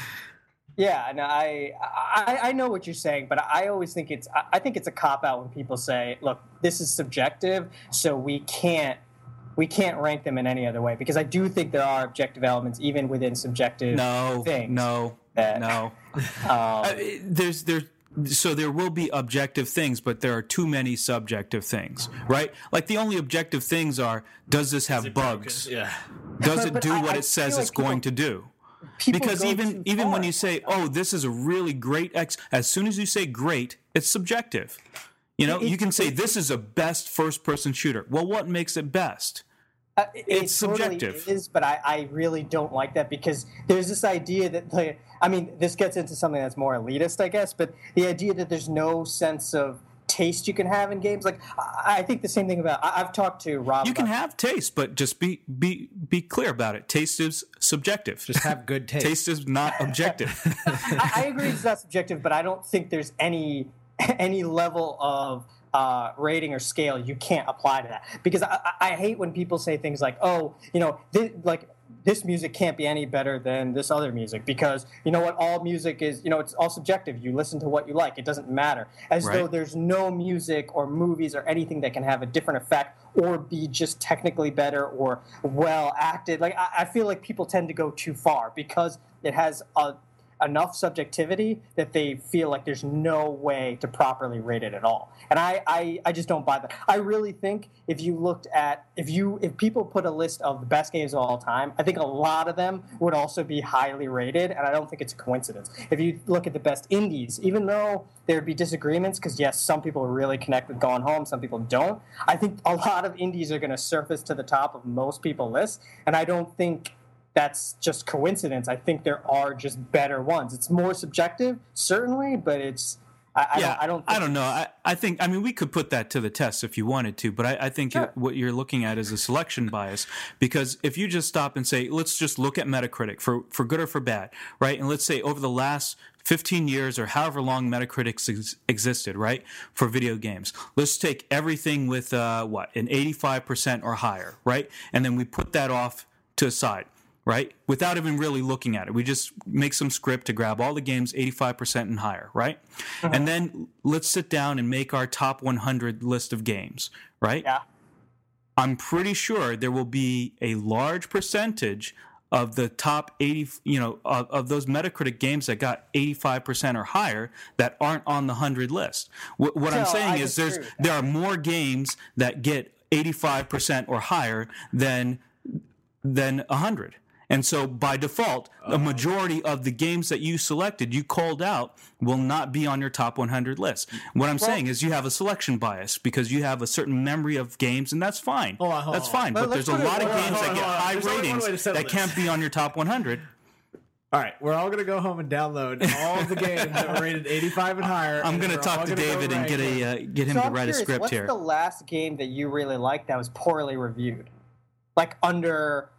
Yeah, no, I, I I know what you're saying, but I always think it's I I think it's a cop out when people say, "Look, this is subjective, so we can't we can't rank them in any other way." Because I do think there are objective elements even within subjective No, things. no, that- no. Um, Uh, there's there so there will be objective things, but there are too many subjective things, right? Like the only objective things are: does this have bugs? Yeah. Does But- it but do I- what I it says feel it's like going to people- do? people Because go even too even when far. you say, "Oh, this is a really great X," as soon as you say "great," it's subjective. You know, It- you can say it- this is a best first-person shooter. Well, what makes it best? Uh, it, It's it totally subjective. is, but I, I really don't like that because there's this idea that, like, I mean, this gets into something that's more elitist, I guess, but the idea that there's no sense of taste you can have in games. Like, I, I think the same thing about, I, I've talked to Rob You can about have taste, but just be be be clear about it. Taste is subjective. Just have good taste. Taste is not objective. I, I agree it's not subjective, but I don't think there's any any level of uh, rating or scale you can't apply to that. Because I, I I hate when people say things like, "Oh, you know, this, like this music can't be any better than this other music," because you know what, all music is, you know, it's all subjective. You listen to what you like; it doesn't matter. As Right. though there's no music or movies or anything that can have a different effect or be just technically better or well acted. Like I, I feel like people tend to go too far because it has a enough subjectivity that they feel like there's no way to properly rate it at all. And I, I, I just don't buy that. I really think if you looked at, if you, if people put a list of the best games of all time, I think a lot of them would also be highly rated, and I don't think it's a coincidence. If you look at the best indies, even though there'd be disagreements, because yes, some people really connect with Gone Home, some people don't, I think a lot of indies are going to surface to the top of most people's lists, and I don't think that's just coincidence. I think there are just better ones. It's more subjective, certainly, but it's I, I yeah, don't. I don't. I Think don't know. it's- I, I think. I mean, we could put that to the test if you wanted to, but I, I think Sure. it, what you're looking at is a selection bias. Because if you just stop and say, let's just look at Metacritic for for good or for bad, right? And let's say over the last fifteen years or however long Metacritic ex- existed, right, for video games. Let's take everything with uh, what an eighty-five percent or higher, right, and then we put that off to a side. Right? Without even really looking at it. We just make some script to grab all the games eighty-five percent and higher, right? Uh-huh. And then let's sit down and make our top one hundred list of games, right? Yeah. I'm pretty sure there will be a large percentage of the top eighty, you know, of, of those Metacritic games that got eighty-five percent or higher that aren't on the one hundred list. What, what So, I'm saying I is there's disagree with there are more games that get eighty-five percent or higher than than one hundred. And so by default, a majority of the games that you selected, you called out, will not be on your top one hundred list. What I'm Well- saying is you have a selection bias because you have a certain memory of games, and that's fine. Hold on, hold that's on. fine. Let- But let's there's a put it- lot of hold on, games hold that on, get hold on. high There's only one ratings way to settle that can't this. be on your top one hundred. All right, we're all gonna go home and download all of the games that were rated eighty-five and higher. I'm and going to we're talk all to gonna go David and rank get them. a uh, get him So to I'm write curious, a script what's here. the last game that you really liked that was poorly reviewed? Like under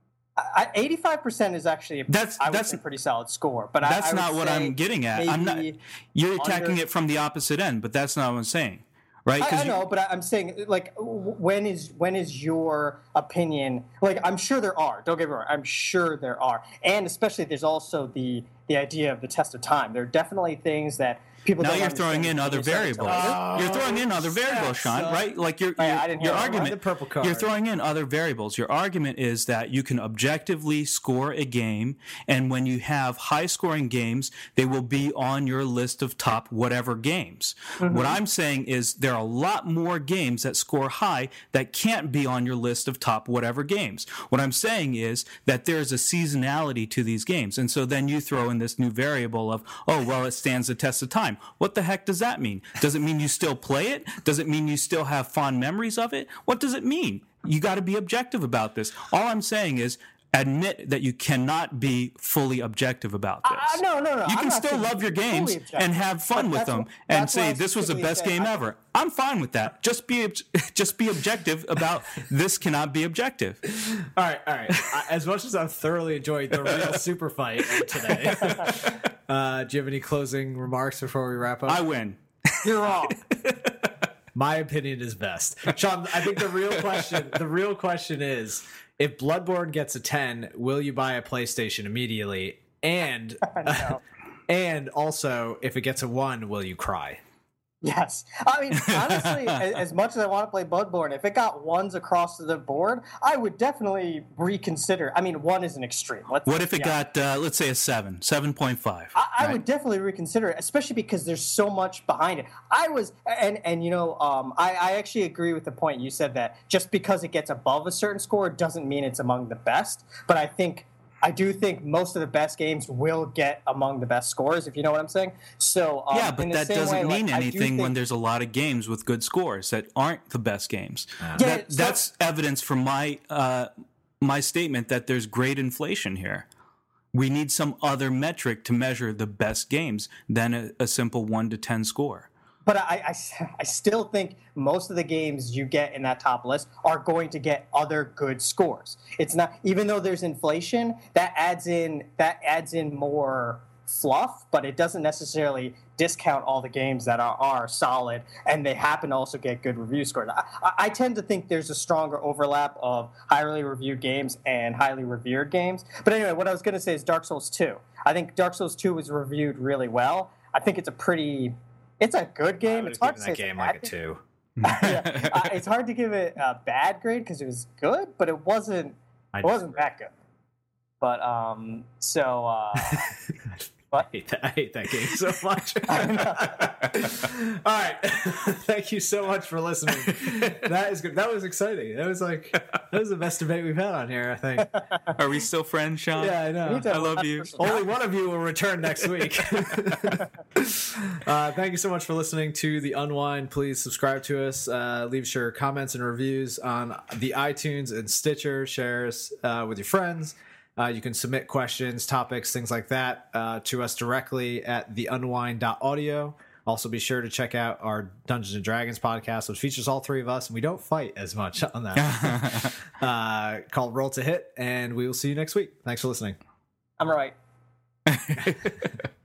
I, eighty-five percent is actually a, That's- I would that's- say pretty solid score. But I, That's I would not what say I'm getting at. I'm not. maybe You're attacking under- it from the opposite end, but that's not what I'm saying, right? I, I you- know, but I, I'm saying like w- when is when is your opinion? Like I'm sure there are. Don't get me wrong. I'm sure there are, and especially there's also the the idea of the test of time. There are definitely things that people. Now don't you're throwing understand in when other you start to variables. tell them. You're throwing in other variables, yes, Sean, uh, right? Like your Oh, yeah, your, I didn't your hear that. argument. The purple card. You're throwing in other variables. Your argument is that you can objectively score a game, and when you have high-scoring games, they will be on your list of top whatever games. Mm-hmm. What I'm saying is there are a lot more games that score high that can't be on your list of top whatever games. What I'm saying is that there's a seasonality to these games, and so then you throw in this new variable of, oh, well, it stands the test of time. What the heck does that mean? Does it mean you still play it? Does it mean you still have fond memories of it? What does it mean? You got to be objective about this. All I'm saying is admit that you cannot be fully objective about this. Uh, no, no, no. You I'm can not still saying love your fully games objective, and have fun but with that's them what- and that's why say I this was the specifically best said game I- ever. I'm fine with that. Just be ob- just be objective about this cannot be objective. All right, all right. I, as much as I've thoroughly enjoyed the real super fight today, uh, do you have any closing remarks before we wrap up? I win. You're wrong. My opinion is best. Sean, I think the real question the real question is if Bloodborne gets a ten, will you buy a PlayStation immediately? And No. and also if it gets a one, will you cry? Yes. I mean, honestly, as, as much as I want to play Bloodborne, if it got ones across the board, I would definitely reconsider. I mean, one is an extreme. Let's, What if it yeah. got uh, let's say a seven, seven point five? I, I right? would definitely reconsider it, especially because there's so much behind it. I was, and and you know, um, I, I actually agree with the point you said that just because it gets above a certain score doesn't mean it's among the best. But I think, I do think most of the best games will get among the best scores, if you know what I'm saying. So um, Yeah, but in the that same doesn't way, mean like, I do anything when think- there's a lot of games with good scores that aren't the best games. Yeah, That, so- that's evidence from my uh, my statement that there's great inflation here. We need some other metric to measure the best games than a, a simple one to ten score. But I, I, I still think most of the games you get in that top list are going to get other good scores. It's not, even though there's inflation, that adds in that adds in more fluff, but it doesn't necessarily discount all the games that are, are solid and they happen to also get good review scores. I, I, I tend to think there's a stronger overlap of highly reviewed games and highly revered games. But anyway, what I was going to say is Dark Souls two. I think Dark Souls two was reviewed really well. I think it's a pretty. It's a good game. It's hard to say that it's a game bad like a game. two. Yeah. uh, it's hard to give it a bad grade because it was good, but it wasn't. I It wasn't that good. But um, so uh, I hate that, I hate that game so much. All right. Thank you so much for listening. That is good. That was exciting. That was like that was the best debate we've had on here, I think. Are we still friends, Sean? Yeah, I know. anytime I love last you. person- Only one of you will return next week. uh, thank you so much for listening to The Unwind. Please subscribe to us. Uh, leave your comments and reviews on the iTunes and Stitcher. Share us uh, with your friends. Uh, you can submit questions, topics, things like that uh, to us directly at the unwind dot audio Also, be sure to check out our Dungeons and Dragons podcast, which features all three of us, and we don't fight as much on that. uh, called Roll to Hit, and we will see you next week. Thanks for listening. I'm right.